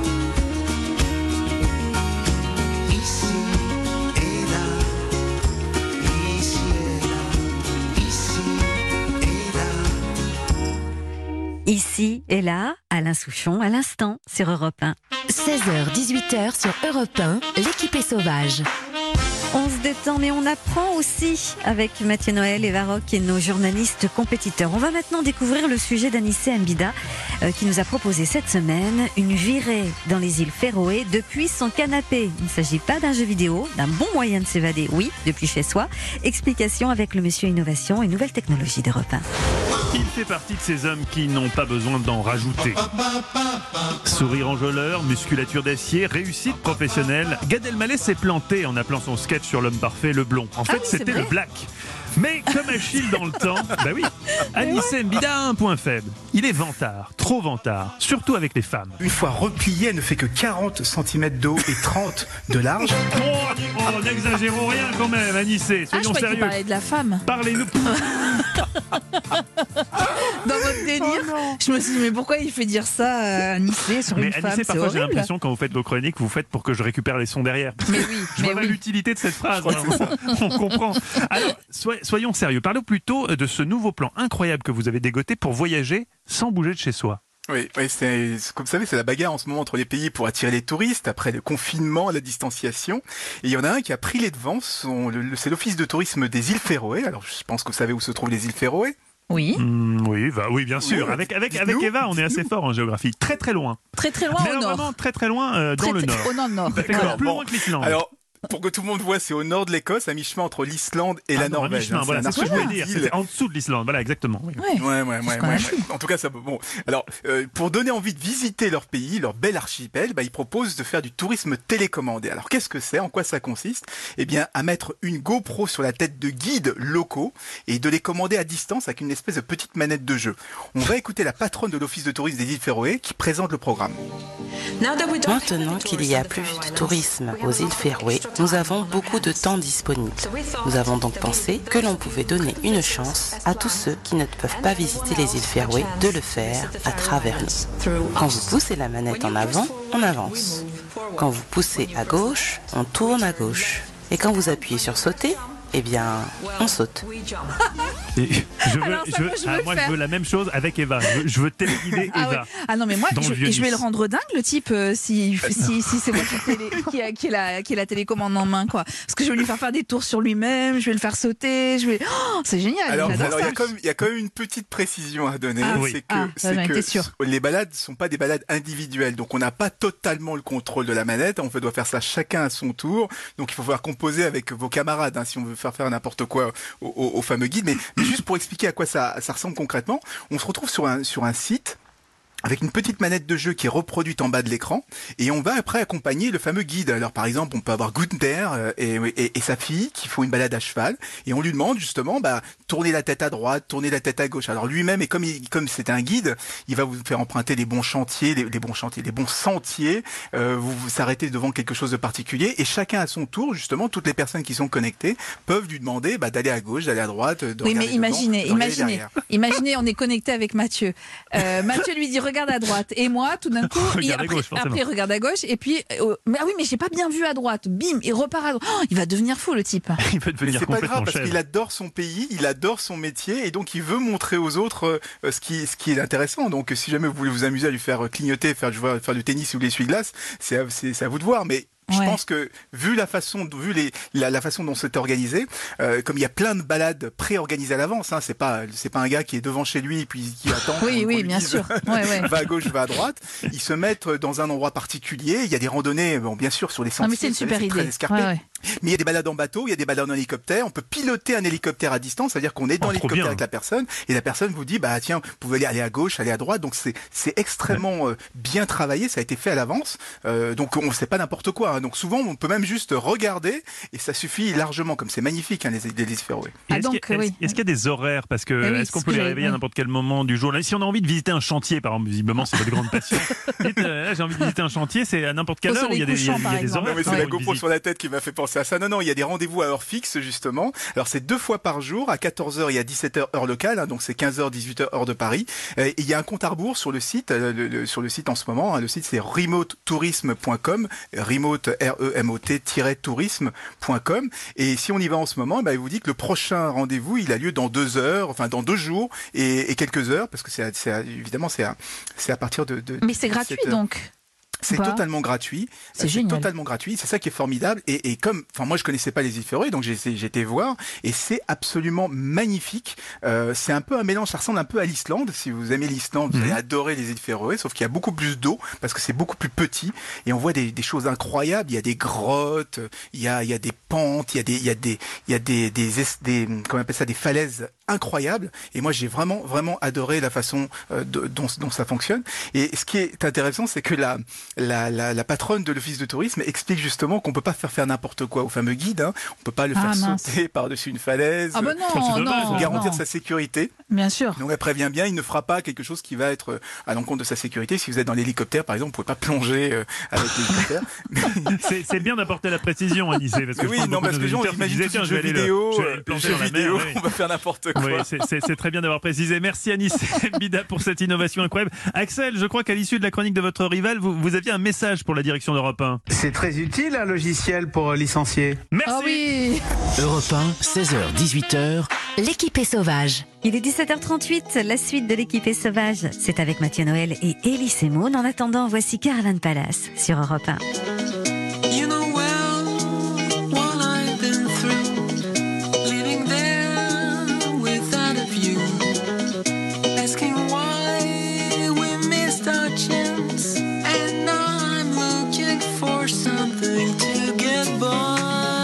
ici et là, ici et là, ici et là. Ici et là, Alain Souchon, à l'instant, sur Europe 1. 16h-18h sur Europe 1, l'équipe est sauvage. On se détend, mais on apprend aussi avec Mathieu Noël, Eva Rock et nos journalistes compétiteurs. On va maintenant découvrir le sujet d'Anissé Mbida qui nous a proposé cette semaine une virée dans les îles Féroé depuis son canapé. Il ne s'agit pas d'un jeu vidéo, d'un bon moyen de s'évader, oui, depuis chez soi. Explication avec le monsieur Innovation et Nouvelles Technologies d'Europe 1. Il fait partie de ces hommes qui n'ont pas besoin d'en rajouter. Sourire enjôleur, musculature d'acier, réussite professionnelle. Gad Elmaleh s'est planté en appelant son sketch sur l'homme parfait le blond. En fait, c'était le black. Mais comme Achille dans le temps, bah oui, Anissé Mbida a un point faible. Il est vantard, trop vantard, surtout avec les femmes. Une fois repliée, elle ne fait que 40 cm de haut et 30 de large. Oh, n'exagérons rien quand même, Anissé, soyons sérieux. Tu parlais de la femme. Parlez-nous. Dans votre délire, je me suis dit, mais pourquoi il fait dire ça à Anissé sur une femme? Anissé, parfois j'ai l'impression quand vous faites vos chroniques, vous faites pour que je récupère les sons derrière. Mais oui, je vois l'utilité de cette phrase. On comprend. Alors, soyons sérieux. Parlons plutôt de ce nouveau plan incroyable que vous avez dégoté pour voyager sans bouger de chez soi. Oui, c'est, comme vous savez, c'est la bagarre en ce moment entre les pays pour attirer les touristes après le confinement, la distanciation. Et il y en a un qui a pris les devants, c'est l'Office de tourisme des îles Féroé. Alors, je pense que vous savez où se trouvent les îles Féroé. Oui. Oui, bien sûr. Oui, avec Eva, on est assez fort en géographie. Très très loin. Très très loin mais au nord. Vraiment très très loin dans le nord. Au nord. D'accord. Plus loin que l'Islande. Alors, pour que tout le monde voit, c'est au nord de l'Écosse, à mi-chemin entre l'Islande et la Norvège. Voilà, c'est ce que je voulais dire. C'est en dessous de l'Islande. Voilà, exactement. Oui. Ouais. En tout cas, ça. Bon. Alors, pour donner envie de visiter leur pays, leur bel archipel, ils proposent de faire du tourisme télécommandé. Alors, qu'est-ce que c'est? En quoi ça consiste? Eh bien, à mettre une GoPro sur la tête de guides locaux et de les commander à distance avec une espèce de petite manette de jeu. On va écouter la patronne de l'Office de tourisme des îles Féroé qui présente le programme. Maintenant qu'il y a plus de tourisme aux îles Féroé, nous avons beaucoup de temps disponible. Nous avons donc pensé que l'on pouvait donner une chance à tous ceux qui ne peuvent pas visiter les îles Féroé de le faire à travers nous. Quand vous poussez la manette en avant, on avance. Quand vous poussez à gauche, on tourne à gauche. Et quand vous appuyez sur sauter, eh bien, on saute. Je veux la même chose avec Eva. Je veux téléguider Eva. Ouais. Ah non, mais moi, je vais le rendre dingue, le type, si c'est moi qui ai la télécommande en main, quoi. Parce que je vais lui faire des tours sur lui-même, je vais le faire sauter, c'est génial. Alors, il y a quand même une petite précision à donner. C'est que les balades sont pas des balades individuelles. Donc, on n'a pas totalement le contrôle de la manette. On doit faire ça chacun à son tour. Donc, il faut pouvoir composer avec vos camarades, si on veut faire n'importe quoi au fameux guide. Mais juste pour expliquer à quoi ça ressemble concrètement, on se retrouve sur un site avec une petite manette de jeu qui est reproduite en bas de l'écran, et on va après accompagner le fameux guide. Alors par exemple, on peut avoir Gunther et sa fille qui font une balade à cheval, et on lui demande justement tourner la tête à droite, tourner la tête à gauche. Alors lui-même, et comme c'est un guide, il va vous faire emprunter les bons chantiers, les bons sentiers, vous s'arrêtez devant quelque chose de particulier, et chacun à son tour, justement, toutes les personnes qui sont connectées peuvent lui demander d'aller à gauche, d'aller à droite, de oui, mais imaginez, on est connecté avec Mathieu. Mathieu lui dit regarde à droite, et moi tout d'un coup après il regarde à gauche, et puis mais j'ai pas bien vu à droite, bim, il repart à droite. Il va devenir fou, le type. Il va devenir c'est complètement pas grave, parce qu'il adore son pays, il adore son métier, et donc il veut montrer aux autres ce qui est intéressant. Donc si jamais vous voulez vous amuser à lui faire clignoter, faire du tennis ou de l'essuie-glace, c'est à vous de voir. Mais je pense que vu la façon dont c'est organisé, comme il y a plein de balades pré-organisées à l'avance, c'est pas un gars qui est devant chez lui et puis qui attend. Oui, bien sûr. Va à gauche, va à droite. Ils se mettent dans un endroit particulier. Il y a des randonnées, bien sûr, sur les sentiers. Non, mais c'est une super idée. Très escarpé. Mais il y a des balades en bateau, il y a des balades en hélicoptère. On peut piloter un hélicoptère à distance, c'est-à-dire qu'on est dans l'hélicoptère avec la personne, et la personne vous dit tiens, vous pouvez aller à gauche, aller à droite. Donc c'est extrêmement bien travaillé, ça a été fait à l'avance. Donc on ne sait pas n'importe quoi. Donc souvent on peut même juste regarder, et ça suffit largement. Comme c'est magnifique, les îles Féroé. Est-ce qu'il y a des horaires, parce que est-ce qu'on peut les réveiller à n'importe quel moment du jour? Là, si on a envie de visiter un chantier, par exemple, visiblement c'est votre grande passion. Là, j'ai envie de visiter un chantier, c'est à n'importe quelle heure où il y a des horaires. Non, mais c'est la GoPro sur la tête qui m'a fait penser à ça. Non, il y a des rendez-vous à heure fixe, justement. Alors c'est 2 fois par jour, à 14h et à 17h heure locale, donc c'est 15h, 18h heure de Paris. Et il y a un compte à rebours sur le site, sur le site en ce moment. Le site c'est remotetourisme.com, remote tourisme.com. Et si on y va en ce moment, il vous dit que le prochain rendez-vous, il a lieu dans 2 jours et quelques heures, parce que évidemment c'est à partir de mais c'est gratuit donc. C'est totalement gratuit. C'est génial. Totalement gratuit. C'est ça qui est formidable. Et comme, moi, je connaissais pas les îles Féroé, donc j'ai été voir. Et c'est absolument magnifique. C'est un peu un mélange. Ça ressemble un peu à l'Islande. Si vous aimez l'Islande, vous allez adorer les îles Féroé. Sauf qu'il y a beaucoup plus d'eau parce que c'est beaucoup plus petit. Et on voit des choses incroyables. Il y a des grottes. Il y a des pentes. Il y a des comment on appelle ça, des falaises incroyables. Et moi, j'ai vraiment adoré la façon dont ça fonctionne. Et ce qui est intéressant, c'est que la patronne de l'office de tourisme explique justement qu'on peut pas faire n'importe quoi au fameux guide. On peut pas le faire sauter par-dessus une falaise. Ah ben non, pour garantir sa sécurité. Bien sûr. Donc elle prévient bien, il ne fera pas quelque chose qui va être à l'encontre de sa sécurité. Si vous êtes dans l'hélicoptère, par exemple, vous pouvez pas plonger avec l'hélicoptère. C'est bien d'apporter la précision, Anissé, parce que oui, non, parce que les gens imaginent tout jeu vidéo, on va faire n'importe quoi. Oui, c'est très bien d'avoir précisé. Merci Anissé Bida pour cette innovation incroyable. Axel, je crois qu'à l'issue de la chronique de votre rival, vous aviez un message pour la direction d'Europe 1. C'est très utile un logiciel pour licencier. Merci. Oh oui. Europe 1, 16h, 18h. L'équipée sauvage. Il est 17h38, la suite de l'équipée sauvage, c'est avec Mathieu Noël et Elise Moon. En attendant, voici Caravan Palace sur Europe 1. You know well what I've been through, living there without a view, asking why we missed our chance, and now I'm looking for something to get by.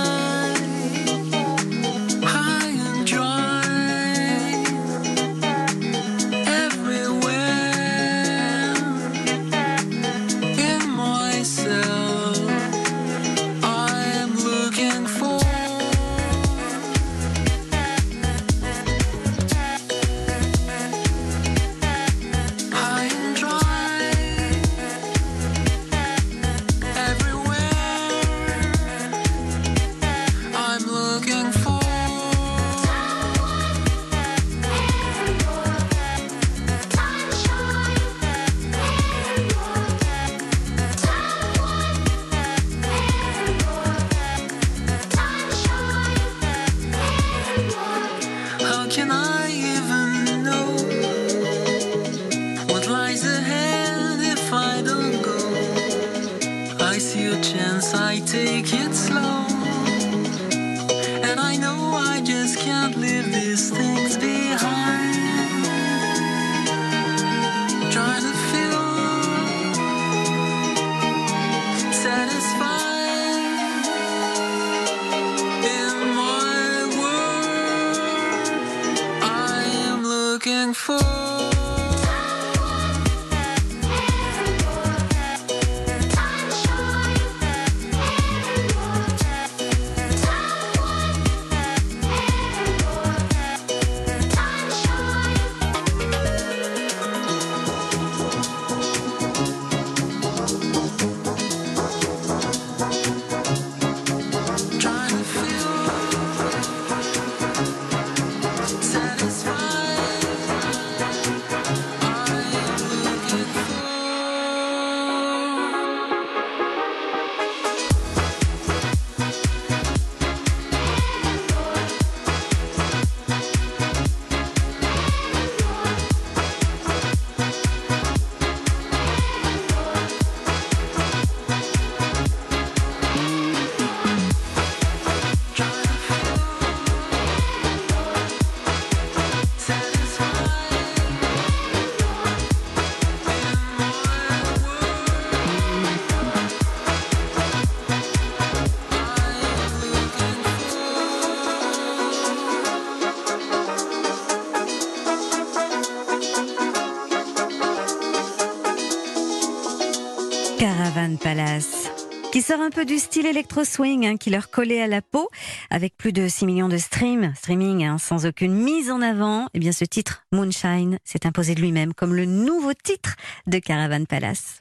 Caravan Palace, qui sort un peu du style électro-swing qui leur collait à la peau, avec plus de 6 millions de streaming sans aucune mise en avant. Eh bien, ce titre, Moonshine, s'est imposé de lui-même comme le nouveau titre de Caravan Palace.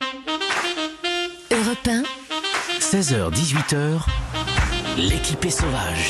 Europe 1, 16h, 18h, l'équipée sauvage.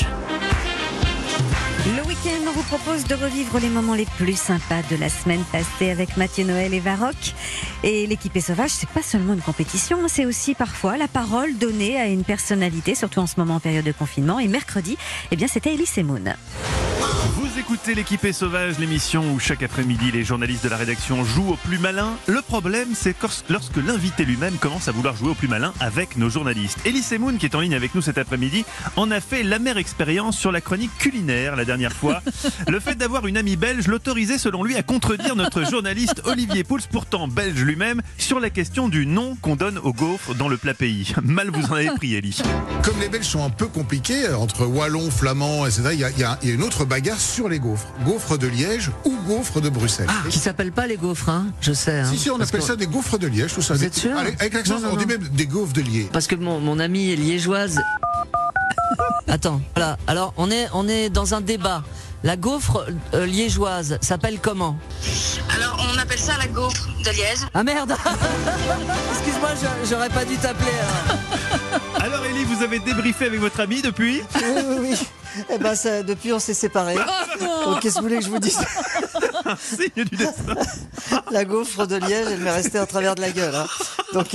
Le week-end, on vous propose de revivre les moments les plus sympas de la semaine passée avec Mathieu Noël et Varrock. Et l'équipée sauvage, c'est pas seulement une compétition, c'est aussi parfois la parole donnée à une personnalité, surtout en ce moment en période de confinement. Et mercredi, eh bien, c'était Elise Moon. Vous écoutez l'équipe est sauvage, l'émission où chaque après-midi les journalistes de la rédaction jouent au plus malin. Le problème, c'est lorsque l'invité lui-même commence à vouloir jouer au plus malin avec nos journalistes. Elie Semoun, qui est en ligne avec nous cet après-midi, en a fait l'amère expérience sur la chronique culinaire la dernière fois. Le fait d'avoir une amie belge l'autorisait selon lui à contredire notre journaliste Olivier Pouls, pourtant belge lui-même, sur la question du nom qu'on donne aux gaufres dans le plat pays. Mal vous en avez pris, Elie. Comme les Belges sont un peu compliqués, entre wallons, flamands, etc., il y a une autre bagarre sur les gaufres. Gaufres de Liège ou gaufres de Bruxelles. Ah, qui s'appellent pas les gaufres, hein, je sais. Hein, si, on appelle ça des gaufres de Liège, tout ça. Vous êtes sûr ? Avec l'accent, on dit même des gaufres de Liège. Parce que mon amie est liégeoise. Attends, voilà. Alors, on est dans un débat. La gaufre liégeoise s'appelle comment ? Alors, on appelle ça la gaufre de Liège. Ah merde. Excuse-moi, j'aurais pas dû t'appeler. Alors Elie, vous avez débriefé avec votre ami depuis ? Oui. Eh ben, depuis, on s'est séparés. Donc, qu'est-ce que vous voulez que je vous dise ? Un signe du destin. La gaufre de Liège, elle m'est restée en travers de la gueule. Hein. Donc...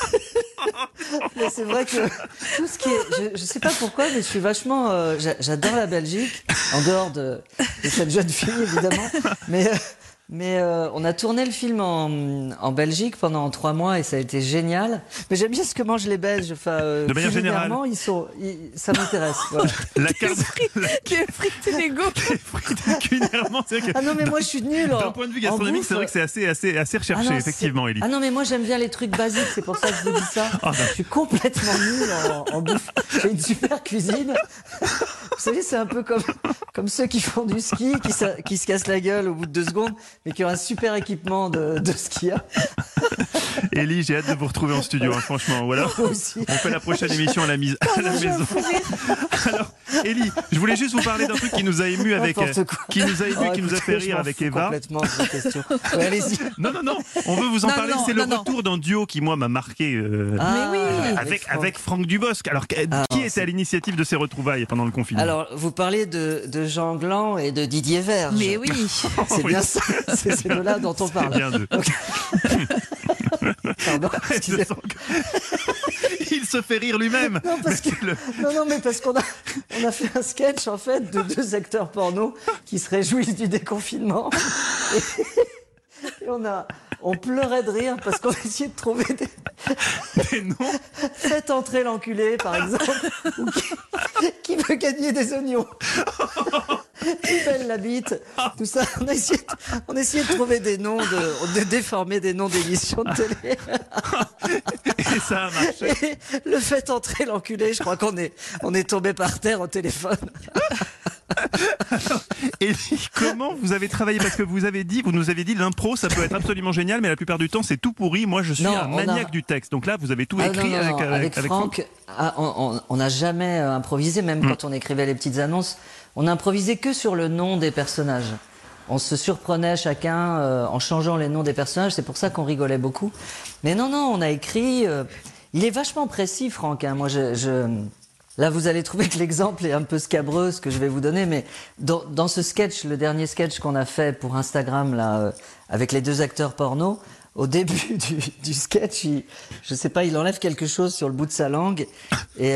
Mais c'est vrai que tout ce qui est, je sais pas pourquoi, mais je suis vachement, j'adore la Belgique, en dehors de cette jeune fille évidemment, mais on a tourné le film en Belgique pendant 3 mois et ça a été génial. Mais j'aime bien ce que mangent les Belges. Enfin, de manière générale, ça m'intéresse. Voilà. La carte, les frites et les gaufres. Culinairement, c'est vrai que. Ah non mais moi je suis nulle. D'un point de vue gastronomique, c'est vrai que c'est assez recherché, effectivement, Elie. Ah non mais moi j'aime bien les trucs basiques, c'est pour ça que je vous dis ça. Je suis complètement nulle en bouffe. J'ai une super cuisine. Vous savez, c'est un peu comme ceux qui font du ski, qui se cassent la gueule au bout de 2 secondes, mais qui ont un super équipement de skieur. Elie, j'ai hâte de vous retrouver en studio, hein, franchement. Ou alors, on fait la prochaine émission à la maison. Alors, Elie, je voulais juste vous parler d'un truc qui nous a ému qui nous a fait rire avec Eva. Complètement de cette question. Ouais, allez-y. Non, on veut vous en parler. C'est le retour d'un duo qui, moi, m'a marqué avec Franck Dubosc. Alors, qui était à l'initiative de ces retrouvailles pendant le confinement ? Alors, vous parlez de Jean Gland et de Didier Verge. Mais oui. C'est bien ça. C'est ces deux-là dont on parle. Bien d'eux. Pardon, il se fait rire lui-même. Non, mais parce qu'on a fait un sketch en fait de 2 acteurs porno qui se réjouissent du déconfinement. Et on pleurait de rire parce qu'on essayait de trouver des noms. Faites entrer l'enculé, par exemple. Ou qui veut gagner des oignons. Qui belle la bite. Tout ça. On essayait de trouver des noms, de déformer des noms d'émissions de télé. Et ça a marché. Et le fait entrer l'enculé, je crois qu'on est tombé par terre au téléphone. Et comment vous avez travaillé ? Parce que vous nous avez dit l'impro ça peut être absolument génial, mais la plupart du temps c'est tout pourri. Moi je suis un maniaque du texte, donc là vous avez tout écrit avec Franck. On n'a jamais improvisé, même quand on écrivait les petites annonces, on n'improvisait que sur le nom des personnages. On se surprenait chacun en changeant les noms des personnages, c'est pour ça qu'on rigolait beaucoup. Mais non, on a écrit. Il est vachement précis, Franck. Hein. Moi, là, vous allez trouver que l'exemple est un peu scabreux, ce que je vais vous donner, mais dans ce sketch, le dernier sketch qu'on a fait pour Instagram, là, avec les 2 acteurs porno, au début du sketch, je sais pas, il enlève quelque chose sur le bout de sa langue, et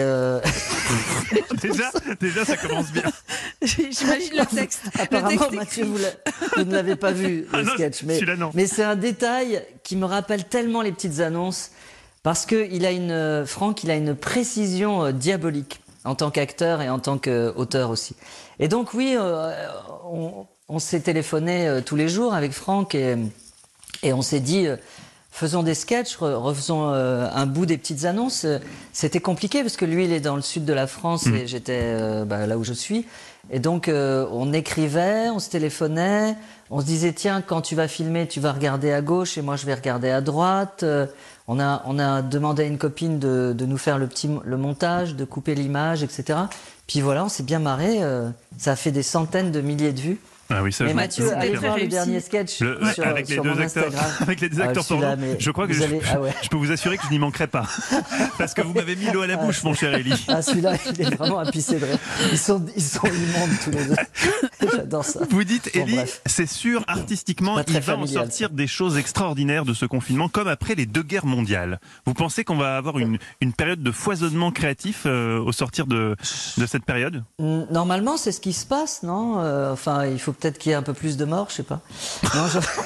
déjà, ça commence bien. J'imagine le texte. Apparemment, Mathieu, vous ne l'avez pas vu, le sketch, mais c'est un détail qui me rappelle tellement les petites annonces. Parce que Franck, il a une précision diabolique en tant qu'acteur et en tant qu'auteur aussi. Et donc oui, on s'est téléphoné tous les jours avec Franck et on s'est dit faisons des sketchs, refaisons un bout des petites annonces. C'était compliqué parce que lui, il est dans le sud de la France et j'étais là où je suis. Et donc on écrivait, on se téléphonait, on se disait tiens, quand tu vas filmer, tu vas regarder à gauche et moi je vais regarder à droite. On a demandé à une copine de nous faire le montage, de couper l'image, etc. Puis voilà, on s'est bien marré. Ça a fait des centaines de milliers de vues. Ah oui, ça, mais Mathieu, allez voir le dernier sketch avec les deux acteurs, avec les deux acteurs porno. Je crois que je peux vous assurer que je n'y manquerai pas, parce que vous m'avez mis l'eau à la bouche, mon cher Élie. Ah, celui-là, il est vraiment à pisser de rire. Ils sont immondes tous les deux. J'adore ça. Vous dites, Élie, c'est sûr, artistiquement, il va en sortir des choses extraordinaires de ce confinement, comme après les 2 guerres mondiales. Vous pensez qu'on va avoir une période de foisonnement créatif au sortir de cette période? Normalement, c'est ce qui se passe, non? Enfin, il faut peut-être qu'il y ait un peu plus de morts, je sais pas. Non,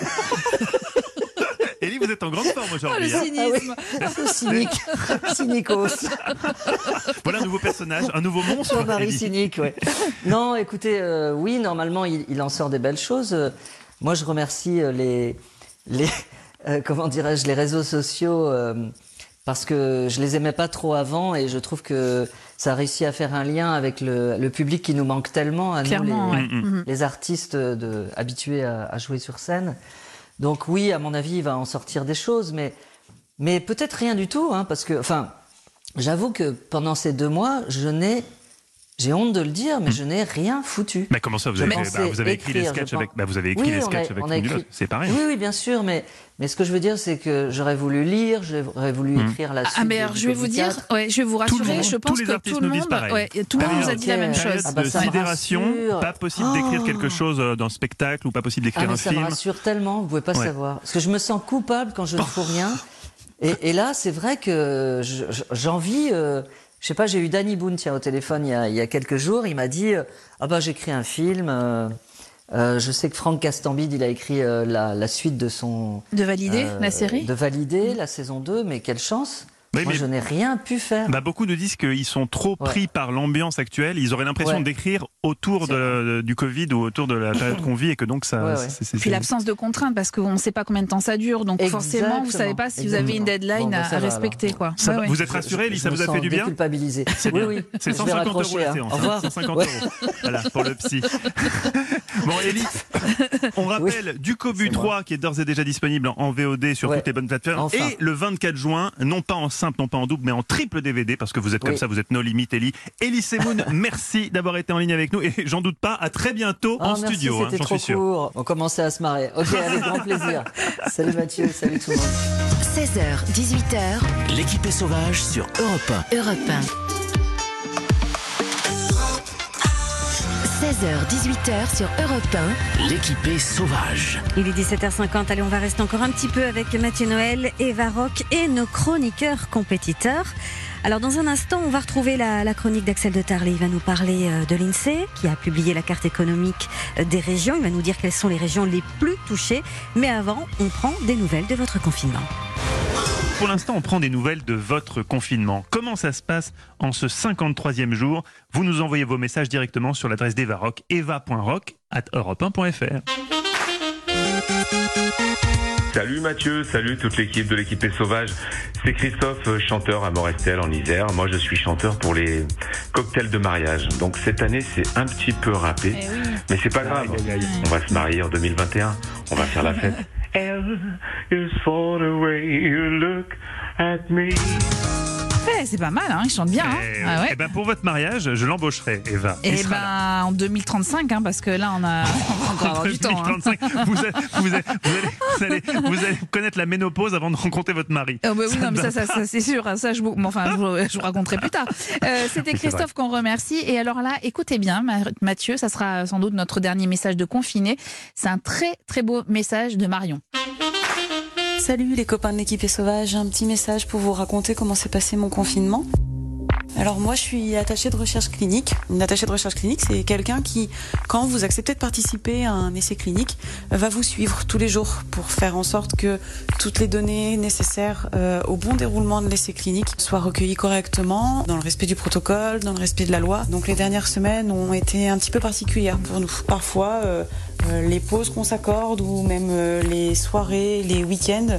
Élie, vous êtes en grande forme aujourd'hui. Le cynisme. Ah oui. Cynicos. Voilà un nouveau personnage, un nouveau monstre. Jean-Marie cynique, ouais. Non, écoutez, oui, normalement, il en sort des belles choses. Moi, je remercie comment dirais-je, les réseaux sociaux, parce que je les aimais pas trop avant, et je trouve que ça a réussi à faire un lien avec le public qui nous manque tellement, à clairement, nous, les artistes habitués à jouer sur scène. Donc oui, à mon avis, il va en sortir des choses, mais peut-être rien du tout, hein, parce que, enfin, j'avoue que pendant ces 2 mois, j'ai honte de le dire, mais je n'ai rien foutu. Mais comment ça, vous avez écrit les sketchs avec Nulot, c'est pareil. Oui, bien sûr, mais ce que je veux dire, c'est que j'aurais voulu lire, j'aurais voulu écrire la suite. Ah, mais alors, je vais vous dire, je vais vous rassurer, je pense que tout le monde nous a dit la même chose. De sidération, pas possible d'écrire quelque chose dans le spectacle, ou pas possible d'écrire un film. Ça me rassure tellement, vous pouvez pas savoir. Parce que je me sens coupable quand je ne fous rien. Et là, c'est vrai que j'envie... Je sais pas, j'ai eu Danny Boone au téléphone il y a quelques jours. Il m'a dit j'écris un film. Je sais que Franck Castambide, il a écrit la suite de son... De Valider, la série. De Valider, la saison 2, mais quelle chance. Oui, moi, je n'ai rien pu faire. Beaucoup nous disent qu'ils sont trop pris par l'ambiance actuelle. Ils auraient l'impression d'écrire autour du Covid ou autour de la période qu'on vit, et que donc ça... Puis l'absence de contraintes, parce qu'on ne sait pas combien de temps ça dure. Donc forcément, vous ne savez pas si vous avez une deadline à respecter. Quoi. Vous êtes rassuré, Elie, ça vous a fait du bien? Culpabilisé. Oui. C'est 150 € la séance. 150 €. Voilà, pour le psy. Bon, Elie, on rappelle Ducobu 3, qui est d'ores et déjà disponible en VOD sur toutes les bonnes plateformes. Et le 24 juin, non pas en simple, non pas en double, mais en triple DVD, parce que vous êtes comme ça, vous êtes no limite, Elie. Elie Semoun, merci d'avoir été en ligne avec nous, et j'en doute pas, à très bientôt en studio. C'était trop court. On commençait à se marrer. Ok, avec grand plaisir. Salut Mathieu, salut tout le monde. 16h, 18h. L'équipe est sauvage sur Europe 1. Europe 1. 16h, 18h sur Europe 1. L'équipe est sauvage. Il est 17h50. Allez, on va rester encore un petit peu avec Mathieu Noël, Eva Rock et nos chroniqueurs compétiteurs. Alors, dans un instant, on va retrouver la chronique d'Axel de Tarlé. Il va nous parler de l'INSEE, qui a publié la carte économique des régions. Il va nous dire quelles sont les régions les plus touchées. Mais avant, on prend des nouvelles de votre confinement. Pour l'instant, on prend des nouvelles de votre confinement. Comment ça se passe en ce 53e jour? Vous nous envoyez vos messages directement sur l'adresse d'Eva Rock, eva.rock@europe1.fr. Salut Mathieu, salut toute l'équipe de l'équipe est sauvage. C'est Christophe, chanteur à Morestel en Isère. Moi je suis chanteur pour les cocktails de mariage. Donc cette année c'est un petit peu râpé, mais c'est pas grave. On va se marier en 2021, on va faire la fête. L is for the way you look at me. C'est pas mal, hein, il chante bien. Et ben pour votre mariage, je l'embaucherai, Eva. Et ben en 2035, parce que là on va encore avoir du temps. 2035, vous allez connaître la ménopause avant de rencontrer votre mari. Oui, non, mais ça c'est sûr. Ça, je vous raconterai plus tard. C'était Christophe qu'on remercie. Et alors là, écoutez bien, Mathieu, ça sera sans doute notre dernier message de confiné. C'est un très très beau message de Marion. Salut les copains de l'équipe est sauvage, un petit message pour vous raconter comment s'est passé mon confinement. Alors moi je suis attachée de recherche clinique. Une attachée de recherche clinique, c'est quelqu'un qui, quand vous acceptez de participer à un essai clinique, va vous suivre tous les jours pour faire en sorte que toutes les données nécessaires au bon déroulement de l'essai clinique soient recueillies correctement, dans le respect du protocole, dans le respect de la loi. Donc les dernières semaines ont été un petit peu particulières pour nous. Parfois, les pauses qu'on s'accorde ou même les soirées, les week-ends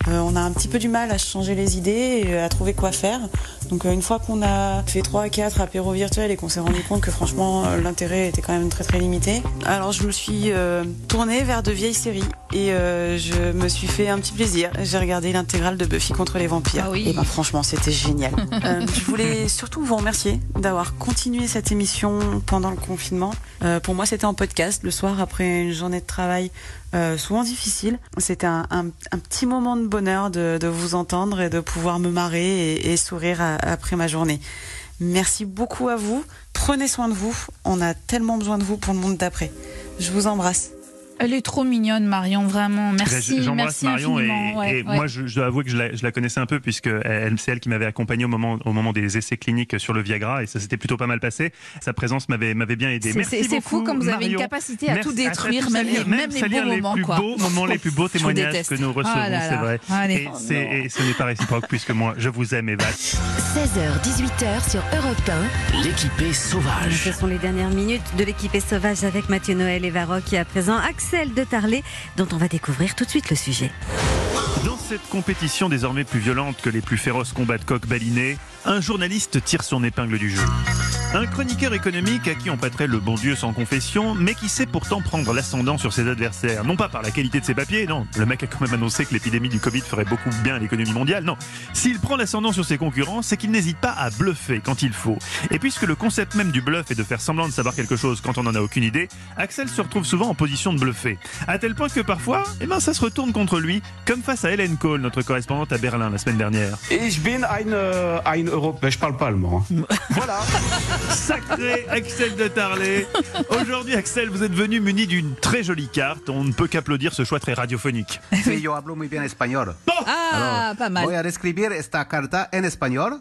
on a un petit peu du mal à changer les idées et à trouver quoi faire. Donc une fois qu'on a fait 3-4 apéros virtuels et qu'on s'est rendu compte que franchement l'intérêt était quand même très très limité, alors je me suis tournée vers de vieilles séries et je me suis fait un petit plaisir. J'ai regardé l'intégrale de Buffy contre les vampires. Ah oui. Et ben franchement c'était génial. Je voulais surtout vous remercier d'avoir continué cette émission pendant le confinement. Pour moi c'était en podcast le soir après une journée de travail souvent difficile. C'était un petit moment de bonheur de vous entendre et de pouvoir me marrer et sourire après ma journée. Merci beaucoup à vous. Prenez soin de vous. On a tellement besoin de vous pour le monde d'après. Je vous embrasse. Elle est trop mignonne, Marion, vraiment. Merci. J'embrasse Marion et moi, je dois avouer que je la connaissais un peu puisque c'est elle qui m'avait accompagné au moment des essais cliniques sur le Viagra et ça s'était plutôt pas mal passé. Sa présence m'avait bien aidé. Merci beaucoup. C'est fou comme vous avez une capacité à tout détruire, même les beaux moments. Les plus beaux témoignages que nous recevons, c'est vrai. Et ce n'est pas réciproque puisque moi, je vous aime, Eva. 16h, 18h sur Europe 1. L'équipée sauvage. Ce sont les dernières minutes de l'équipée sauvage avec Mathieu Noël et Varrock et à présent Axel de Tarlet, dont on va découvrir tout de suite le sujet. Dans cette compétition désormais plus violente que les plus féroces combats de coqs balinés, un journaliste tire son épingle du jeu. Un chroniqueur économique à qui on prêterait le bon Dieu sans confession, mais qui sait pourtant prendre l'ascendant sur ses adversaires. Non pas par la qualité de ses papiers, non. Le mec a quand même annoncé que l'épidémie du Covid ferait beaucoup bien à l'économie mondiale, non. S'il prend l'ascendant sur ses concurrents, c'est qu'il n'hésite pas à bluffer quand il faut. Et puisque le concept même du bluff est de faire semblant de savoir quelque chose quand on n'en a aucune idée, Axel se retrouve souvent en position de bluffer. À tel point que parfois, ça se retourne contre lui, comme face à Hélène Kohl, notre correspondante à Berlin la semaine dernière. Ich bin ein Européen. Je parle pas allemand. Voilà. Sacré Axel de Tarlet. Aujourd'hui, Axel, vous êtes venu muni d'une très jolie carte. On ne peut qu'applaudir ce choix très radiophonique. Sí, yo hablo muy bien español. Ah, pas mal. Voy a describir esta carta en español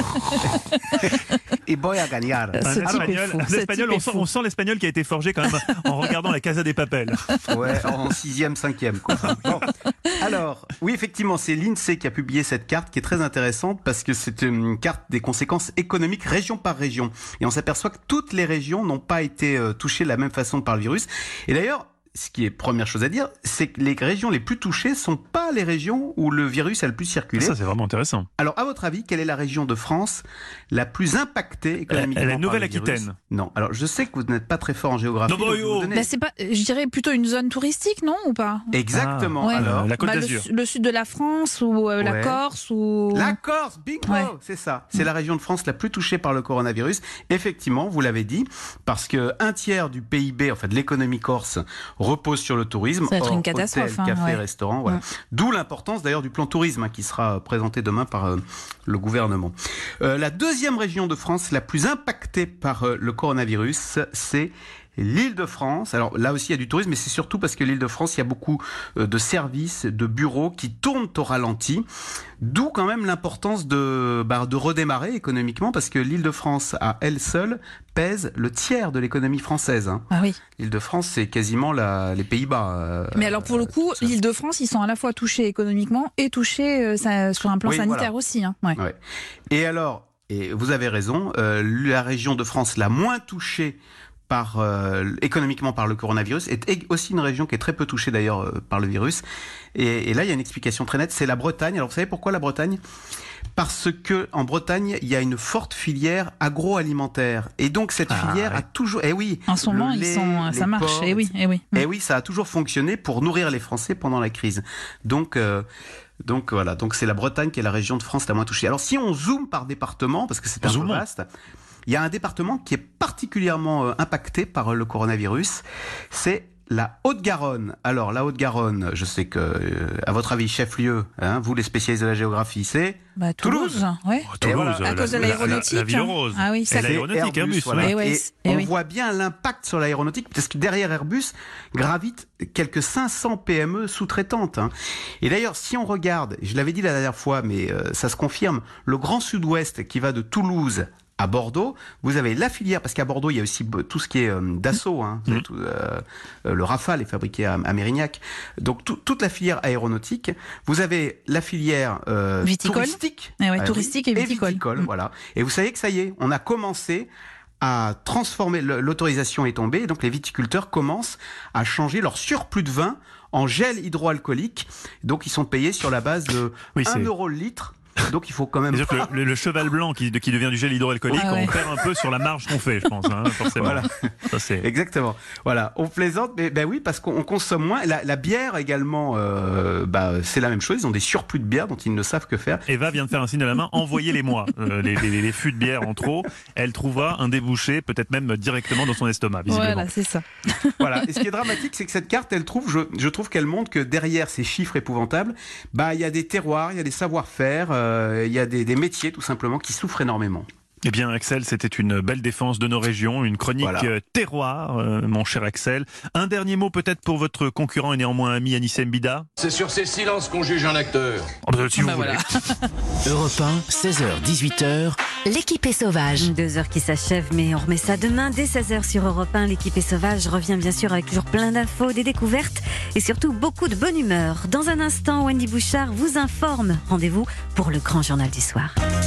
y voy a ganar. L'espagnol, on sent l'espagnol qui a été forgé quand même en regardant la Casa des Papel. Ouais, en 6e, 5e. Quoi. Bon. Alors, oui, effectivement, c'est l'INSEE qui a publié cette carte qui est très intéressante parce que c'est une carte des conséquences économiques région par région. Et on s'aperçoit que toutes les régions n'ont pas été touchées de la même façon par le virus. Et d'ailleurs, ce qui est première chose à dire, c'est que les régions les plus touchées sont pas les régions où le virus a le plus circulé. Ça, c'est vraiment intéressant. Alors, à votre avis, quelle est la région de France la plus impactée économiquement? La Nouvelle-Aquitaine. Non. Alors, je sais que vous n'êtes pas très fort en géographie. C'est pas, je dirais plutôt une zone touristique, non, ou pas? Exactement. Ouais. Alors, la Côte d'Azur. Le sud de la France ou la Corse ou... La Corse, bingo, c'est ça. C'est la région de France la plus touchée par le coronavirus. Effectivement, vous l'avez dit, parce que un tiers du PIB, enfin de l'économie corse, repose sur le tourisme. Ça va être une catastrophe. Hôtel, café, restaurant, voilà. D'où l'importance d'ailleurs du plan tourisme qui sera présenté demain par le gouvernement. La deuxième région de France la plus impactée par le coronavirus, c'est l'Île-de-France. Alors là aussi il y a du tourisme, mais c'est surtout parce que l'Île-de-France, il y a beaucoup de services, de bureaux qui tournent au ralenti. D'où quand même l'importance de redémarrer économiquement, parce que l'Île-de-France à elle seule pèse le tiers de l'économie française. Ah oui. L'Île-de-France, c'est quasiment les Pays-Bas. Mais alors pour le coup, l'Île-de-France, ils sont à la fois touchés économiquement et touchés sur un plan sanitaire aussi. Hein. Ouais. Ouais. Et alors, vous avez raison, la région de France la moins touchée économiquement par le coronavirus est aussi une région qui est très peu touchée d'ailleurs par le virus. Et là, il y a une explication très nette, c'est la Bretagne. Alors vous savez pourquoi la Bretagne ? Parce que en Bretagne, il y a une forte filière agroalimentaire. Et donc cette filière a toujours... En ce moment, ça marche. Porcs, oui, ça a toujours fonctionné pour nourrir les Français pendant la crise. Donc voilà, donc c'est la Bretagne qui est la région de France la moins touchée. Alors si on zoome par département, parce que c'est un peu vaste... Il y a un département qui est particulièrement impacté par le coronavirus, c'est la Haute-Garonne. Alors la Haute-Garonne, je sais que, à votre avis, chef-lieu, vous les spécialistes de la géographie, c'est Toulouse. Ouais. Toulouse, à cause de l'aéronautique. La Ville Rose. Ah oui, c'est l'aéronautique Airbus. Voilà. On voit bien l'impact sur l'aéronautique, parce que derrière Airbus gravitent quelques 500 PME sous-traitantes. Et d'ailleurs, si on regarde, je l'avais dit la dernière fois, mais ça se confirme, le Grand Sud-Ouest qui va de Toulouse à Bordeaux, vous avez la filière, parce qu'à Bordeaux, il y a aussi tout ce qui est Dassault, le Rafale est fabriqué à Mérignac, donc toute la filière aéronautique. Vous avez la filière touristique, touristique et viticole. Voilà. Et vous savez que ça y est, on a commencé à transformer, l'autorisation est tombée, et donc les viticulteurs commencent à changer leur surplus de vin en gel hydroalcoolique. Donc ils sont payés sur la base de 1 euro le litre. Donc il faut quand même. C'est-à-dire que le cheval blanc qui devient du gel hydroalcoolique, on perd un peu sur la marge qu'on fait, je pense, forcément. Voilà. Ça, c'est... Exactement. Voilà, on plaisante, mais ben oui, parce qu'on consomme moins. La bière également, c'est la même chose. Ils ont des surplus de bière dont ils ne savent que faire. Eva vient de faire un signe de la main. Envoyez-les-moi les fûts de bière en trop. Elle trouvera un débouché, peut-être même directement dans son estomac, visiblement. Voilà, c'est ça. Voilà. Et ce qui est dramatique, c'est que cette carte, je trouve qu'elle montre que derrière ces chiffres épouvantables, il y a des terroirs, il y a des savoir-faire. Il y a des métiers tout simplement qui souffrent énormément. Eh bien Axel, c'était une belle défense de nos régions, une chronique terroir, mon cher Axel. Un dernier mot peut-être pour votre concurrent et néanmoins ami Anissé Mbida. C'est sur ces silences qu'on juge un acteur. Si vous voulez. Europe 1, 16h, 18h. L'équipe est sauvage. 2 heures qui s'achèvent, mais on remet ça demain dès 16h sur Europe 1. L'équipe est sauvage revient bien sûr avec toujours plein d'infos, des découvertes et surtout beaucoup de bonne humeur. Dans un instant, Wendy Bouchard vous informe. Rendez-vous pour le grand journal du soir.